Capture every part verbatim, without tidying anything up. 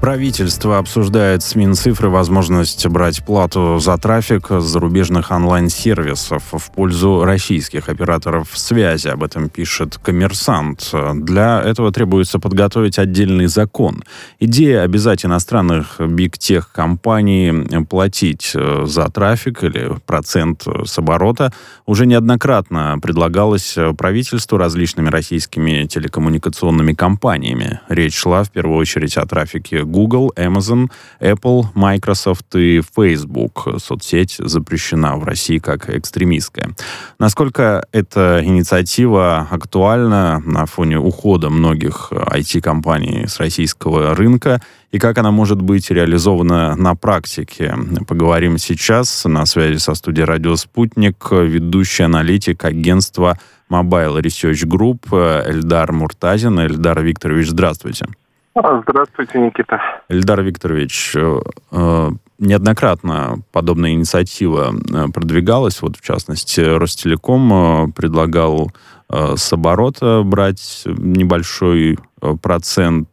Правительство обсуждает с Минцифры возможность брать плату за трафик с зарубежных онлайн-сервисов в пользу российских операторов связи. Об этом пишет «Коммерсант». Для этого требуется подготовить отдельный закон. Идея обязать иностранных биг-тех-компаний платить за трафик или процент с оборота уже неоднократно предлагалась правительству различными российскими телекоммуникационными компаниями. Речь шла в первую очередь о трафике Google, Amazon, Apple, Microsoft и Facebook. Соцсеть запрещена в России как экстремистская. Насколько эта инициатива актуальна на фоне ухода многих ай ти-компаний с российского рынка и как она может быть реализована на практике? Поговорим сейчас. На связи со студией «Радио Спутник» ведущий аналитик агентства Mobile Research Group Эльдар Муртазин. Эльдар Викторович, здравствуйте. Здравствуйте, Никита. Эльдар Викторович, неоднократно подобная инициатива продвигалась. Вот, в частности, Ростелеком предлагал с оборота брать небольшой процент.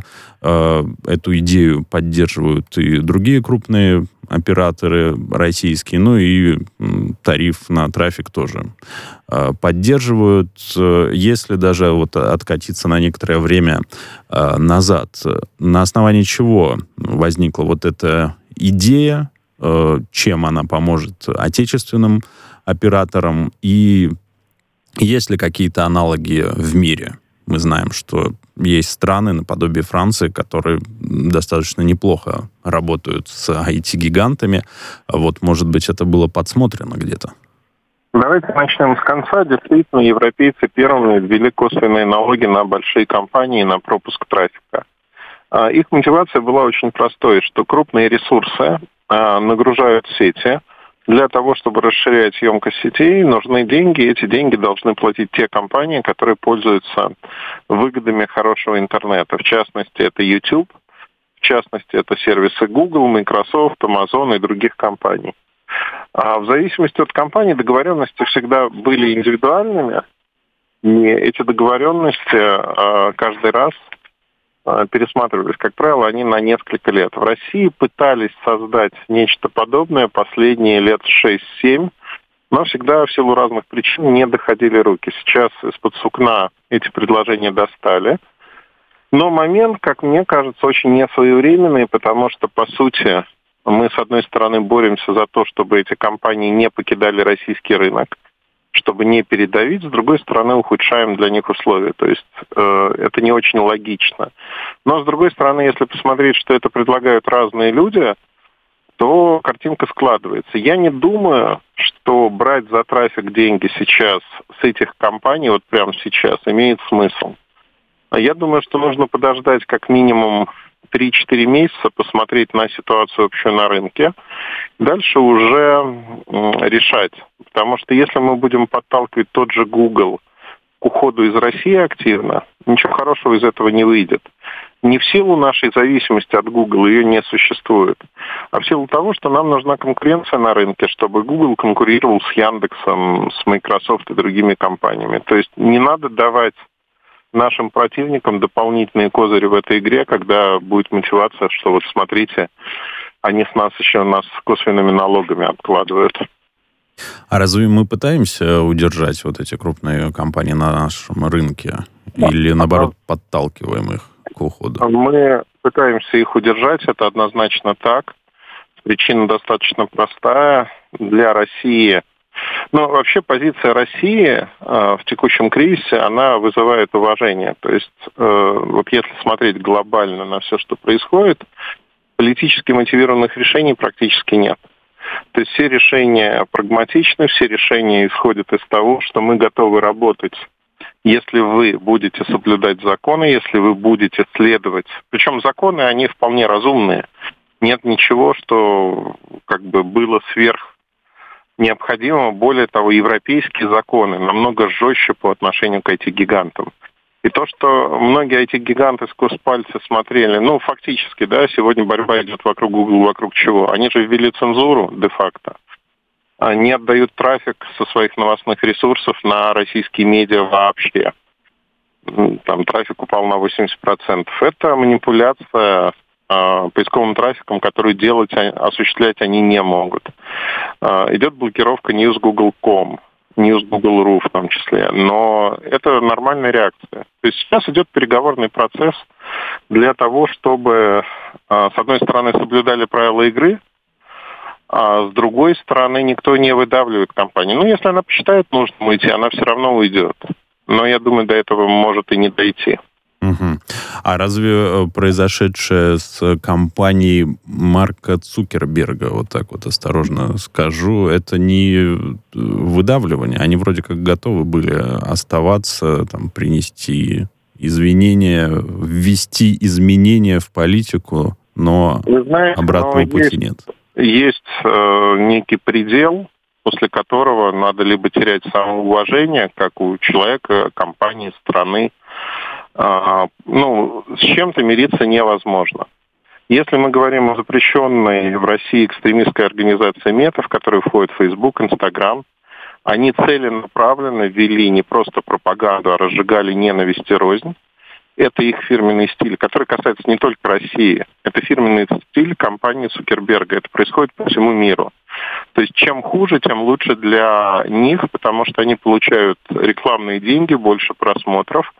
Эту идею поддерживают и другие крупные операторы российские, ну и тариф на трафик тоже поддерживают. Если даже вот откатиться на некоторое время назад, на основании чего возникла вот эта идея, чем она поможет отечественным операторам, и есть ли какие-то аналоги в мире? Мы знаем, что есть страны наподобие Франции, которые достаточно неплохо работают с ай ти-гигантами. Вот, может быть, это было подсмотрено где-то? Давайте начнем с конца. Действительно, европейцы первыми ввели косвенные налоги на большие компании, на пропуск трафика. Их мотивация была очень простой, что крупные ресурсы нагружают сети. Для того, чтобы расширять емкость сетей, нужны деньги. Эти деньги должны платить те компании, которые пользуются выгодами хорошего интернета. В частности, это YouTube, в частности, это сервисы Google, Microsoft, Amazon и других компаний. А в зависимости от компании договоренности всегда были индивидуальными. И эти договоренности каждый раз пересматривались. Как правило, они на несколько лет. В России пытались создать нечто подобное последние лет шесть-семь, но всегда в силу разных причин не доходили руки. Сейчас из-под сукна эти предложения достали. Но момент, как мне кажется, очень несвоевременный, потому что, по сути, мы, с одной стороны, боремся за то, чтобы эти компании не покидали российский рынок, чтобы не передавить, с другой стороны, ухудшаем для них условия. То есть э, это не очень логично. Но, с другой стороны, если посмотреть, что это предлагают разные люди, то картинка складывается. Я не думаю, что брать за трафик деньги сейчас с этих компаний, вот прямо сейчас, имеет смысл. Я думаю, что нужно подождать как минимум три-четыре месяца, посмотреть на ситуацию общую на рынке, дальше уже решать. Потому что если мы будем подталкивать тот же Google к уходу из России активно, ничего хорошего из этого не выйдет. Не в силу нашей зависимости от Google, ее не существует, а в силу того, что нам нужна конкуренция на рынке, чтобы Google конкурировал с Яндексом, с Microsoft и другими компаниями. То есть не надо давать нашим противникам дополнительные козыри в этой игре, когда будет мотивация, что вот смотрите, они с нас еще нас косвенными налогами обкладывают. А разве мы пытаемся удержать вот эти крупные компании на нашем рынке? Или, наоборот, подталкиваем их к уходу? Мы пытаемся их удержать, это однозначно так. Причина достаточно простая. Для России... Ну, вообще позиция России э, в текущем кризисе, она вызывает уважение. То есть, э, вот если смотреть глобально на все, что происходит, политически мотивированных решений практически нет. То есть все решения прагматичны, все решения исходят из того, что мы готовы работать, если вы будете соблюдать законы, если вы будете следовать. Причем законы, они вполне разумные. Нет ничего, что как бы было сверх необходимо. Более того, европейские законы намного жестче по отношению к ай ти-гигантам. И то, что многие ай ти-гиганты сквозь пальцы смотрели, ну, фактически, да, сегодня борьба идет вокруг Google, вокруг чего? Они же ввели цензуру де-факто. Они отдают трафик со своих новостных ресурсов на российские медиа вообще. Там трафик упал на восемьдесят процентов. Это манипуляция э, поисковым трафиком, который делать, осуществлять они не могут. Э, идет блокировка ньюс точка гугл точка ком, ньюс точка гугл точка ру в том числе. Но это нормальная реакция. То есть сейчас идет переговорный процесс для того, чтобы, э, с одной стороны, соблюдали правила игры, а с другой стороны, никто не выдавливает компанию. Ну, если она посчитает нужным уйти, она все равно уйдет. Но я думаю, до этого может и не дойти. Угу. А разве произошедшее с компанией Марка Цукерберга, вот так вот осторожно скажу, это не выдавливание? Они вроде как готовы были оставаться, там, принести извинения, ввести изменения в политику, но Вы знаете, обратного но пути есть, нет. Есть э, некий предел, после которого надо либо терять самоуважение, как у человека, компании, страны. А, ну, с чем-то мириться невозможно. Если мы говорим о запрещенной в России экстремистской организации Мета, в которую входит Facebook, Instagram, они целенаправленно ввели не просто пропаганду, а разжигали ненависть и рознь. Это их фирменный стиль, который касается не только России. Это фирменный стиль компании Цукерберга. Это происходит по всему миру. То есть чем хуже, тем лучше для них, потому что они получают рекламные деньги, больше просмотров.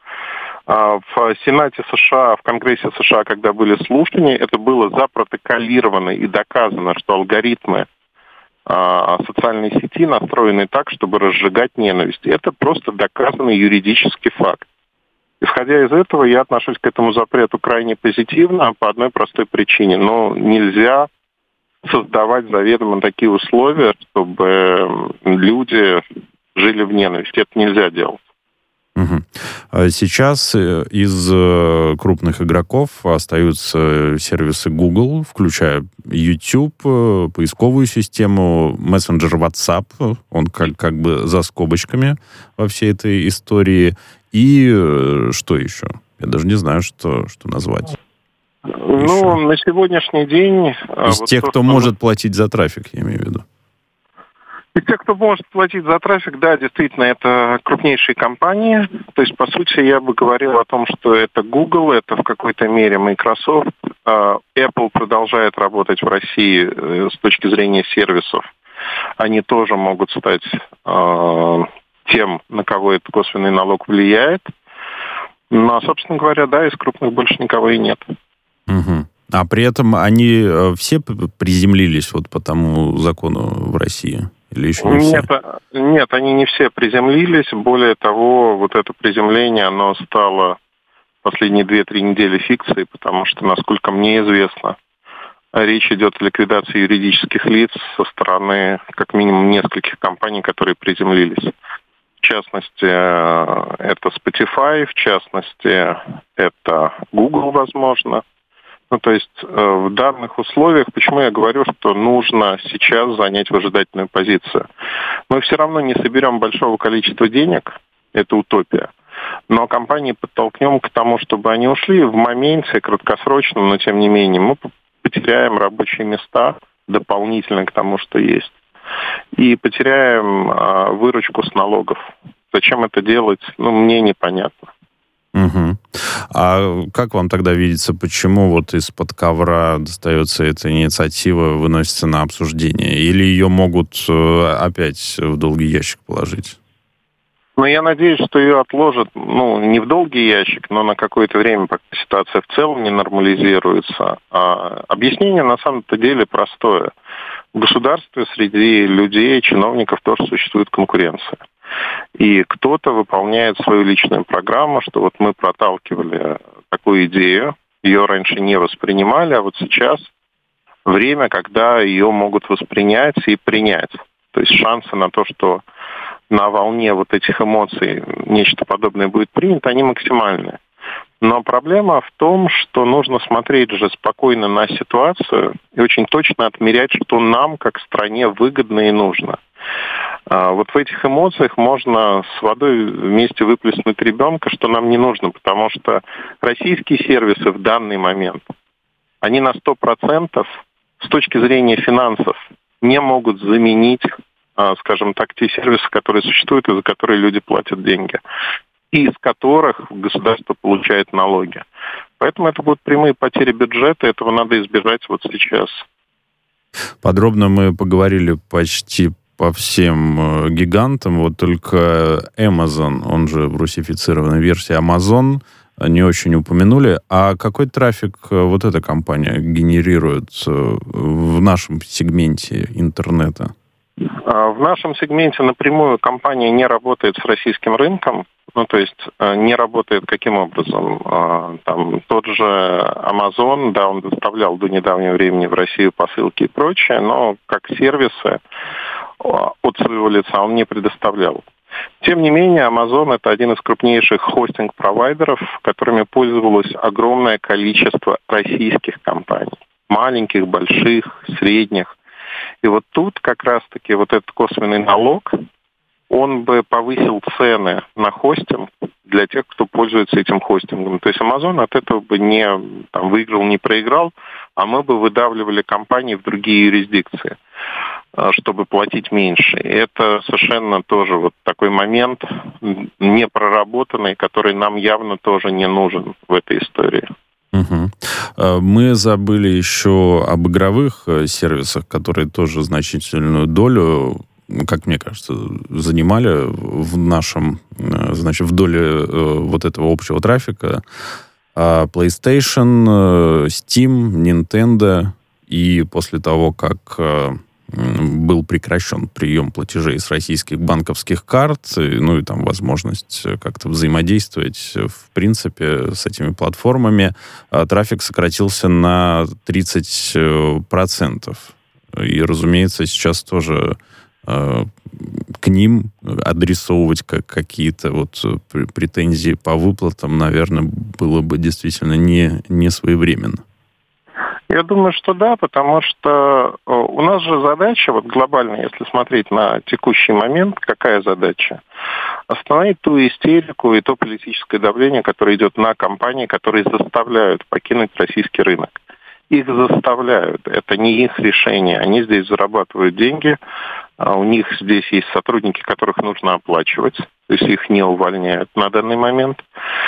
В Сенате США, в Конгрессе США, когда были слушания, это было запротоколировано и доказано, что алгоритмы социальной сети настроены так, чтобы разжигать ненависть. Это просто доказанный юридический факт. Исходя из этого, я отношусь к этому запрету крайне позитивно по одной простой причине. Но нельзя создавать заведомо такие условия, чтобы люди жили в ненависти. Это нельзя делать. Угу. Сейчас из крупных игроков остаются сервисы Google, включая YouTube, поисковую систему, мессенджер WhatsApp, он как, как бы за скобочками во всей этой истории. И что еще? Я даже не знаю, что, что назвать. Ну, еще. На сегодняшний день... Из вот тех, то, кто что... может платить за трафик, я имею в виду. И те, кто может платить за трафик, да, действительно, это крупнейшие компании. То есть, по сути, я бы говорил о том, что это Google, это в какой-то мере Microsoft. Apple продолжает работать в России с точки зрения сервисов. Они тоже могут стать тем, на кого этот косвенный налог влияет. Но, собственно говоря, да, из крупных больше никого и нет. Угу. А при этом они все приземлились вот по тому закону в России? Или еще не нет, все? Нет, они не все приземлились. Более того, вот это приземление, оно стало последние две-три недели фикцией, потому что, насколько мне известно, речь идет о ликвидации юридических лиц со стороны как минимум нескольких компаний, которые приземлились. В частности, это Spotify, в частности, это Google, возможно. Ну, то есть в данных условиях, почему я говорю, что нужно сейчас занять выжидательную позицию? Мы все равно не соберем большого количества денег, это утопия, но компании подтолкнем к тому, чтобы они ушли в моменте краткосрочном, но тем не менее мы потеряем рабочие места дополнительно к тому, что есть. И потеряем а, выручку с налогов. Зачем это делать, ну, мне непонятно. Угу. А как вам тогда видится, почему вот из-под ковра достается эта инициатива, выносится на обсуждение? Или ее могут опять в долгий ящик положить? Ну, я надеюсь, что ее отложат, ну, не в долгий ящик, но на какое-то время, пока ситуация в целом не нормализируется. А объяснение на самом-то деле простое. В государстве среди людей, чиновников тоже существует конкуренция. И кто-то выполняет свою личную программу, что вот мы проталкивали такую идею, ее раньше не воспринимали, а вот сейчас время, когда ее могут воспринять и принять. То есть шансы на то, что на волне вот этих эмоций нечто подобное будет принято, они максимальны. Но проблема в том, что нужно смотреть же спокойно на ситуацию и очень точно отмерять, что нам, как стране, выгодно и нужно. Вот в этих эмоциях можно с водой вместе выплеснуть ребенка, что нам не нужно, потому что российские сервисы в данный момент, они на сто процентов с точки зрения финансов не могут заменить, скажем так, те сервисы, которые существуют и за которые люди платят деньги, и из которых государство получает налоги. Поэтому это будут прямые потери бюджета, этого надо избежать вот сейчас. Подробно мы поговорили почти по всем э, гигантам, вот только Amazon, он же в русифицированной версии Amazon, не очень упомянули. А какой трафик э, вот эта компания генерирует э, в нашем сегменте интернета? В нашем сегменте напрямую компания не работает с российским рынком, ну, то есть не работает каким образом? Там тот же Amazon, да, он доставлял до недавнего времени в Россию посылки и прочее, но как сервисы от своего лица он не предоставлял. Тем не менее, Amazon — это один из крупнейших хостинг-провайдеров, которыми пользовалось огромное количество российских компаний. Маленьких, больших, средних. И вот тут как раз-таки вот этот косвенный налог, он бы повысил цены на хостинг для тех, кто пользуется этим хостингом. То есть Amazon от этого бы не там, выиграл, не проиграл, а мы бы выдавливали компании в другие юрисдикции, чтобы платить меньше. И это совершенно тоже вот такой момент непроработанный, который нам явно тоже не нужен в этой истории. Угу. Мы забыли еще об игровых сервисах, которые тоже значительную долю, как мне кажется, занимали в нашем, значит, в доле вот этого общего трафика. PlayStation, Steam, Nintendo, и после того, как был прекращен прием платежей с российских банковских карт, ну и там возможность как-то взаимодействовать, в принципе, с этими платформами, трафик сократился на тридцать процентов. И, разумеется, сейчас тоже э, к ним адресовывать как какие-то вот претензии по выплатам, наверное, было бы действительно не, не своевременно. Я думаю, что да, потому что у нас же задача, вот глобально, если смотреть на текущий момент, какая задача? Остановить ту истерику и то политическое давление, которое идет на компании, которые заставляют покинуть российский рынок. Их заставляют, это не их решение, они здесь зарабатывают деньги, у них здесь есть сотрудники, которых нужно оплачивать, то есть их не увольняют на данный момент.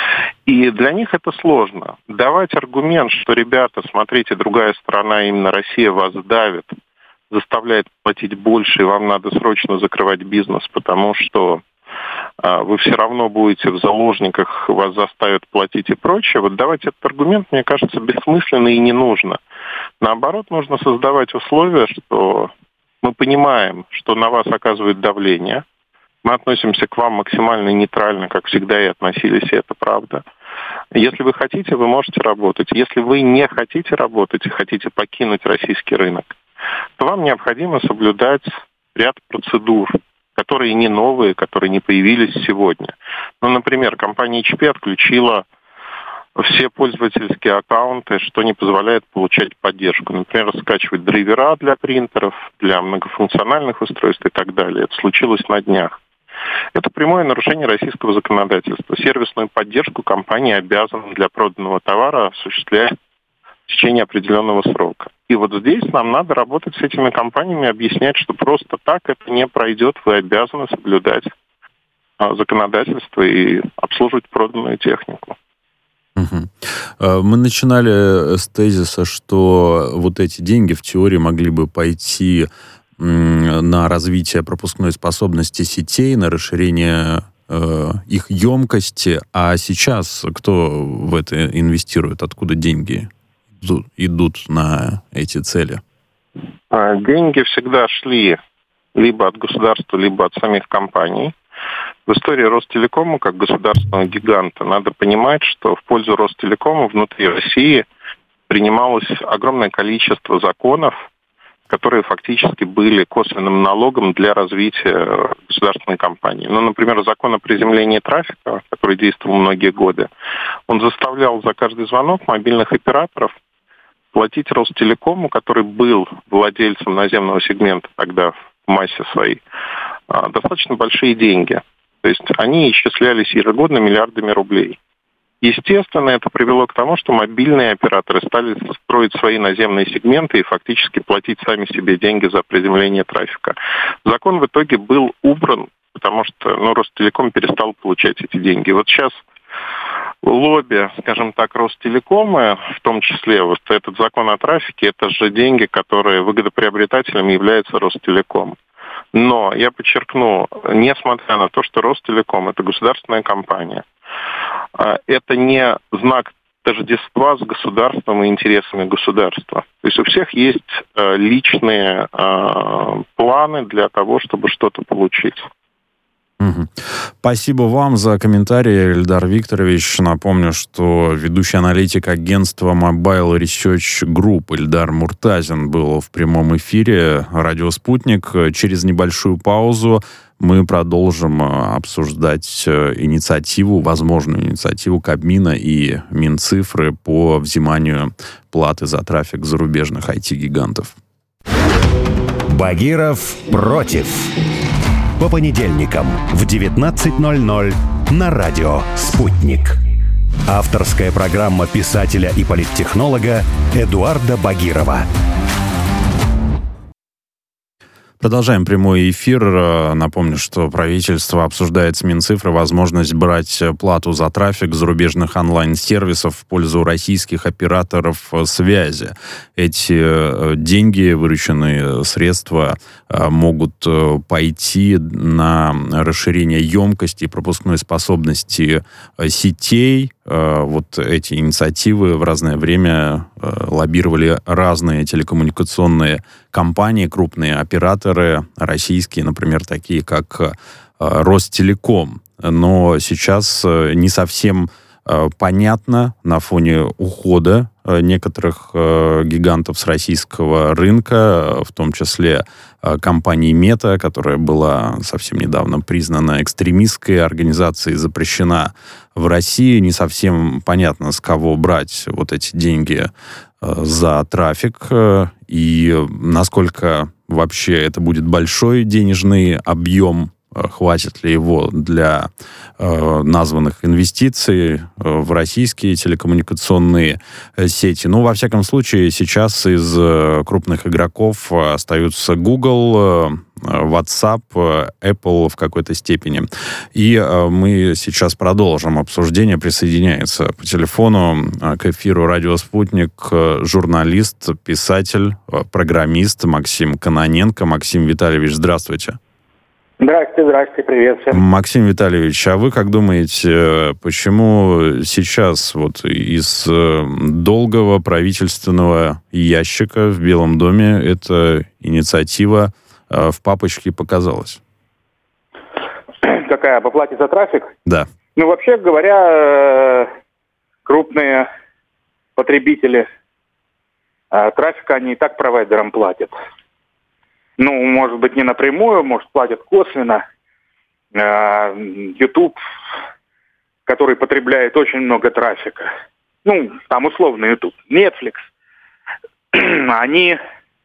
И для них это сложно. Давать аргумент, что, ребята, смотрите, другая страна, именно Россия, вас давит, заставляет платить больше, и вам надо срочно закрывать бизнес, потому что а, вы все равно будете в заложниках, вас заставят платить и прочее. Вот давать этот аргумент, мне кажется, бессмысленно и не нужно. Наоборот, нужно создавать условия, что мы понимаем, что на вас оказывают давление, мы относимся к вам максимально нейтрально, как всегда и относились, и это правда. Если вы хотите, вы можете работать. Если вы не хотите работать и хотите покинуть российский рынок, то вам необходимо соблюдать ряд процедур, которые не новые, которые не появились сегодня. Ну, например, компания эйч пи отключила все пользовательские аккаунты, что не позволяет получать поддержку. Например, скачивать драйвера для принтеров, для многофункциональных устройств и так далее. Это случилось на днях. Это прямое нарушение российского законодательства. Сервисную поддержку компания обязана для проданного товара осуществлять в течение определенного срока. И вот здесь нам надо работать с этими компаниями, объяснять, что просто так это не пройдет, вы обязаны соблюдать законодательство и обслуживать проданную технику. Угу. Мы начинали с тезиса, что вот эти деньги в теории могли бы пойти на развитие пропускной способности сетей, на расширение э, их емкости. А сейчас кто в это инвестирует? Откуда деньги идут на эти цели? Деньги всегда шли либо от государства, либо от самих компаний. В истории Ростелекома, как государственного гиганта, надо понимать, что в пользу Ростелекома внутри России принималось огромное количество законов, которые фактически были косвенным налогом для развития государственной компании. Ну, например, закон о приземлении трафика, который действовал многие годы, он заставлял за каждый звонок мобильных операторов платить Ростелекому, который был владельцем наземного сегмента тогда в массе своей, достаточно большие деньги. То есть они исчислялись ежегодно миллиардами рублей. Естественно, это привело к тому, что мобильные операторы стали строить свои наземные сегменты и фактически платить сами себе деньги за приземление трафика. Закон в итоге был убран, потому что ну, Ростелеком перестал получать эти деньги. Вот сейчас лобби, скажем так, Ростелекома, в том числе вот этот закон о трафике, это же деньги, которые выгодоприобретателем является Ростелеком. Но я подчеркну, несмотря на то, что Ростелеком – это государственная компания, это не знак тождества с государством и интересами государства. То есть у всех есть личные планы для того, чтобы что-то получить. Угу. Спасибо вам за комментарий, Эльдар Викторович. Напомню, что ведущий аналитик агентства Mobile Research Group Эльдар Муртазин был в прямом эфире «Радио Спутник». Через небольшую паузу мы продолжим обсуждать инициативу, возможную инициативу Кабмина и Минцифры по взиманию платы за трафик зарубежных ай ти-гигантов. Багиров против. По понедельникам в девятнадцать ноль ноль на радио «Спутник». Авторская программа писателя и политтехнолога Эдуарда Багирова. Продолжаем прямой эфир. Напомню, что правительство обсуждает с Минцифры возможность брать плату за трафик зарубежных онлайн-сервисов в пользу российских операторов связи. Эти деньги, вырученные средства, могут пойти на расширение емкости и пропускной способности сетей. Вот эти инициативы в разное время лоббировали разные телекоммуникационные компании, крупные операторы российские, например, такие как Ростелеком. Но сейчас не совсем понятно на фоне ухода некоторых гигантов с российского рынка, в том числе компании Мета, которая была совсем недавно признана экстремистской организацией, запрещена в России. Не совсем понятно, с кого брать вот эти деньги за трафик и насколько вообще это будет большой денежный объем, хватит ли его для э, названных инвестиций в российские телекоммуникационные сети. Ну, во всяком случае, сейчас из э, крупных игроков остаются Google, э, WhatsApp, Apple в какой-то степени. И э, мы сейчас продолжим обсуждение. Присоединяется по телефону э, к эфиру «Радио Спутник» э, журналист, писатель, э, программист Максим Кононенко. Максим Витальевич, здравствуйте. Здравствуйте, здравствуйте, привет всем. Максим Витальевич, а вы как думаете, почему сейчас вот из долгого правительственного ящика в Белом доме эта инициатива в папочке показалась? Какая, по плате за трафик? Да. Ну, вообще говоря, крупные потребители трафика, они и так провайдерам платят. Ну, может быть, не напрямую, может, платят косвенно. YouTube, который потребляет очень много трафика, ну, там условно YouTube, Netflix, они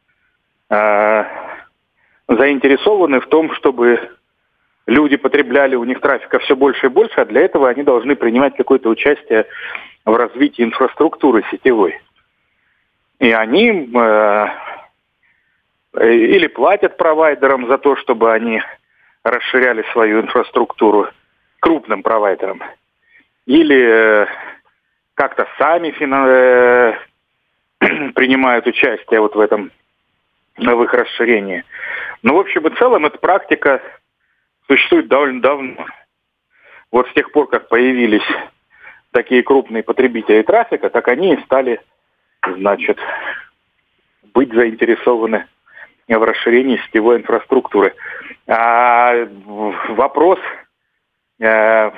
э, заинтересованы в том, чтобы люди потребляли у них трафика все больше и больше, а для этого они должны принимать какое-то участие в развитии инфраструктуры сетевой. И они... Э, или платят провайдерам за то, чтобы они расширяли свою инфраструктуру, крупным провайдерам, или как-то сами фина... принимают участие вот в этом, в их расширении. Но в общем и целом эта практика существует довольно давно. Вот с тех пор, как появились такие крупные потребители трафика, так они и стали, значит, быть заинтересованы в расширении сетевой инфраструктуры. А вопрос э,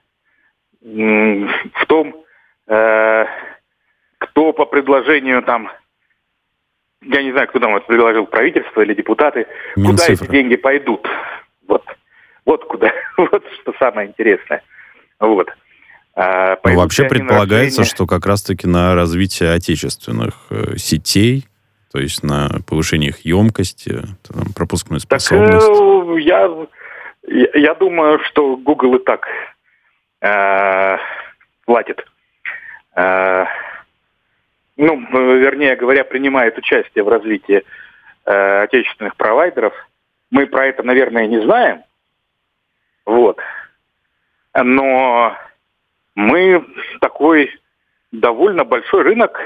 в том, э, кто по предложению там, я не знаю, кто там это предложил, правительство или депутаты, Минцифры. Куда эти деньги пойдут. Вот, вот куда, вот что самое интересное. Вот. А, ну, вообще предполагается, расширение... что как раз-таки на развитие отечественных э, сетей, то есть на повышение их емкости, там, пропускной способности. Так, э, я, я думаю, что Google и так э, платит. Э, ну, вернее говоря, принимает участие в развитии э, отечественных провайдеров. Мы про это, наверное, не знаем. Вот. Но мы такой довольно большой рынок,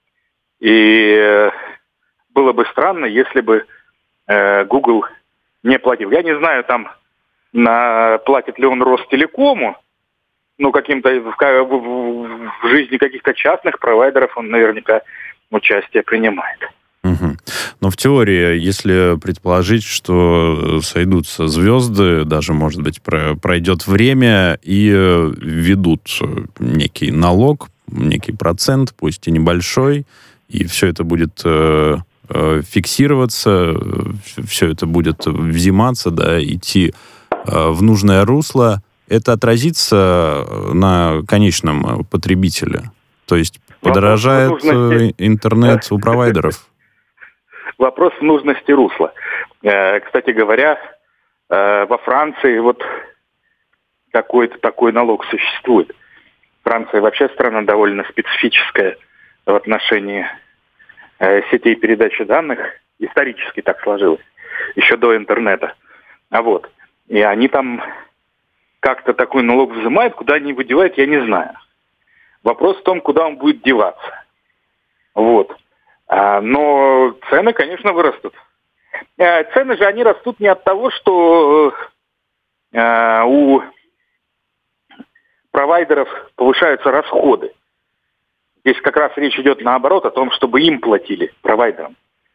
и было бы странно, если бы э, Google не платил. Я не знаю, там на, платит ли он Ростелекому, но каким-то в, в, в жизни каких-то частных провайдеров он наверняка участие принимает. Угу. Но в теории, если предположить, что сойдутся звезды, даже, может быть, пройдет время и введут некий налог, некий процент, пусть и небольшой, и все это будет э, э, фиксироваться, все это будет взиматься, да, идти э, в нужное русло, это отразится на конечном потребителе. То есть подорожает интернет у провайдеров. Вопрос в нужности русла. Кстати говоря, во Франции вот какой-то такой налог существует. Франция вообще страна довольно специфическая в отношении сетей передачи данных. Исторически так сложилось. Еще до интернета. А вот. И они там как-то такой налог взимают, куда они его девают, я не знаю. Вопрос в том, куда он будет деваться. Вот. Но цены, конечно, вырастут. Цены же, они растут не от того, что у провайдеров повышаются расходы. Здесь как раз речь идет наоборот о том, чтобы им платили, провайдерам,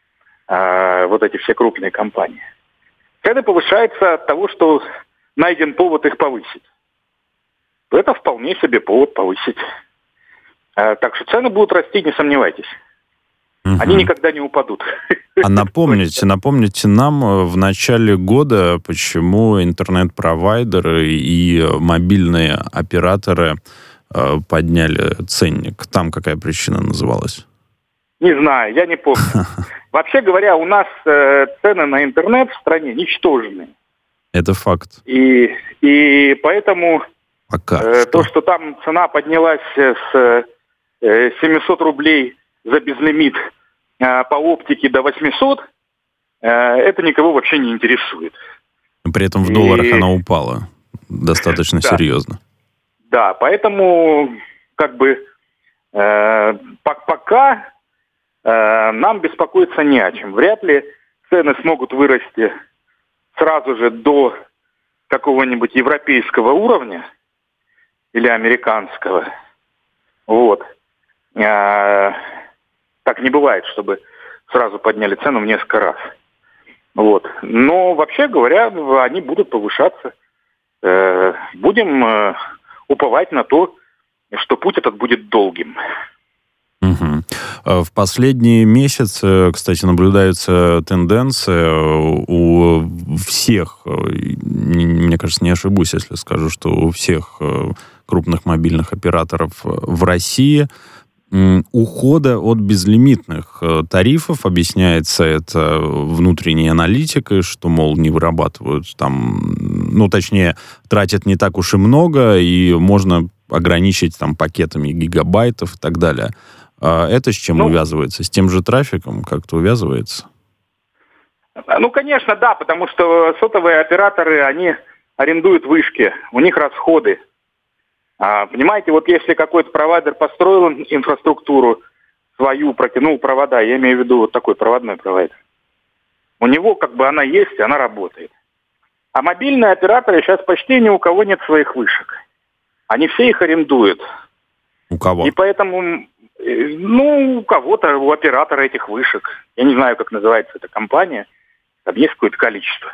вот эти все крупные компании. Цены повышаются от того, что найден повод их повысить. Это вполне себе повод повысить. Так что цены будут расти, не сомневайтесь. Угу. Они никогда не упадут. А напомните, напомните нам в начале года, почему интернет-провайдеры и мобильные операторы подняли ценник. Там какая причина называлась? Не знаю, я не помню. Вообще говоря, у нас цены на интернет в стране ничтожные. Это факт. И, и поэтому Пока э, что. то, что там цена поднялась с э, семьсот рублей за безлимит э, по оптике до восемьсот, э, это никого вообще не интересует. При этом в и... долларах она упала достаточно да. серьезно. Да, поэтому как бы э, пока э, нам беспокоиться не о чем. Вряд ли цены смогут вырасти сразу же до какого-нибудь европейского уровня или американского. Вот. А, так не бывает, чтобы сразу подняли цену в несколько раз. Вот. Но вообще говоря, они будут повышаться. Э, будем э, уповать на то, что путь этот будет долгим. Угу. В последние месяцы, кстати, наблюдается тенденция у всех, мне кажется, не ошибусь, если скажу, что у всех крупных мобильных операторов в России ухода от безлимитных тарифов. Объясняется это внутренней аналитикой, что, мол, не вырабатывают там, ну, точнее, тратят не так уж и много, и можно ограничить там пакетами гигабайтов и так далее. Это с чем ну, увязывается? С тем же трафиком как-то увязывается? Ну, конечно, да, потому что сотовые операторы, они арендуют вышки, у них расходы. А, понимаете, вот если какой-то провайдер построил инфраструктуру свою, протянул провода, я имею в виду вот такой проводной провайдер, у него как бы она есть, она работает. А мобильные операторы сейчас почти ни у кого нет своих вышек. Они все их арендуют. У кого? И поэтому... Ну, у кого-то, у оператора этих вышек. Я не знаю, как называется эта компания. Там есть какое-то количество.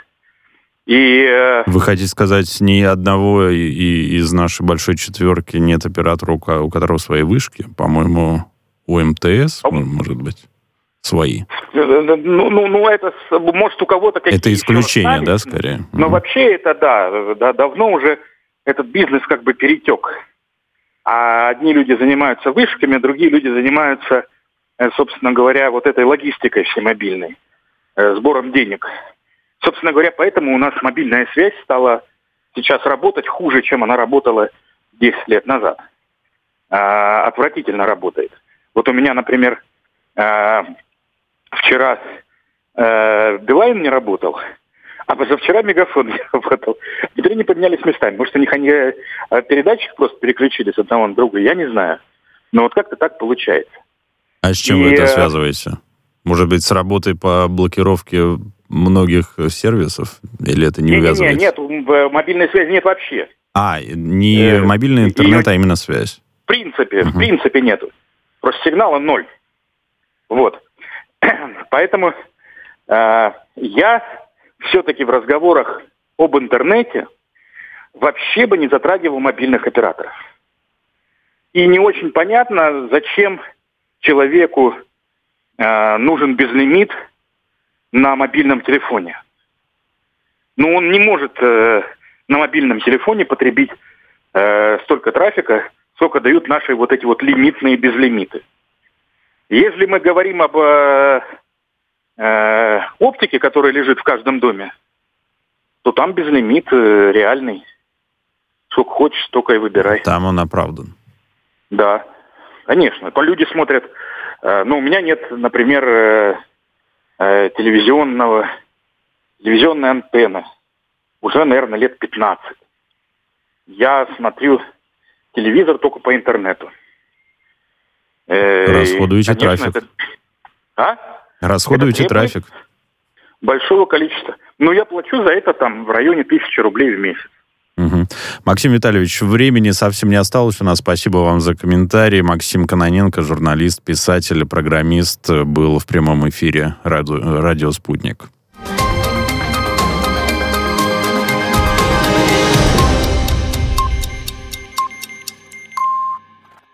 И... Вы хотите сказать, ни одного и, и из нашей большой четверки нет оператора, у которого свои вышки? По-моему, у МТС, может быть, свои. Ну, ну, ну это, может, у кого-то какие-то... Это исключение, да, скорее? Но угу. вообще это, да, да, давно уже этот бизнес как бы перетек. А одни люди занимаются вышками, другие люди занимаются, собственно говоря, вот этой логистикой всемобильной, сбором денег. Собственно говоря, поэтому у нас мобильная связь стала сейчас работать хуже, чем она работала десять лет назад. А, отвратительно работает. Вот у меня, например, а, вчера а, Билайн не работал, А позавчера Мегафон не работал. Теперь они поменялись местами. Может, у них они передатчик просто переключили с одного на другой, я не знаю. Но вот как-то так получается. А с чем И... вы это связываете? Может быть, с работой по блокировке многих сервисов? Или это не, не увязывается? Нет, нет, мобильной связи нет вообще. А, не э, мобильный интернет, и... а именно связь. В принципе, uh-huh. в принципе нету. Просто сигнала ноль. Вот. Поэтому э, я все-таки в разговорах об интернете вообще бы не затрагивал мобильных операторов. И не очень понятно, зачем человеку э, нужен безлимит на мобильном телефоне. Ну, он не может э, на мобильном телефоне потребить э, столько трафика, сколько дают наши вот эти вот лимитные безлимиты. Если мы говорим об э, э, оптике, которая лежит в каждом доме, то там безлимит э, реальный. Сколько хочешь, столько и выбирай. Там он оправдан. Да, конечно. Люди смотрят. Э, ну, у меня нет, например, э, э, телевизионного, телевизионной антенны. Уже, наверное, лет пятнадцать. Я смотрю телевизор только по интернету. Расходуете Конечно, трафик. Это... А? Расходуете это трафик. Большого количества. Но я плачу за это там в районе тысячи рублей в месяц. Угу. Максим Витальевич, времени совсем не осталось у нас. Спасибо вам за комментарий. Максим Кононенко, журналист, писатель, программист, был в прямом эфире радио, радио «Спутник».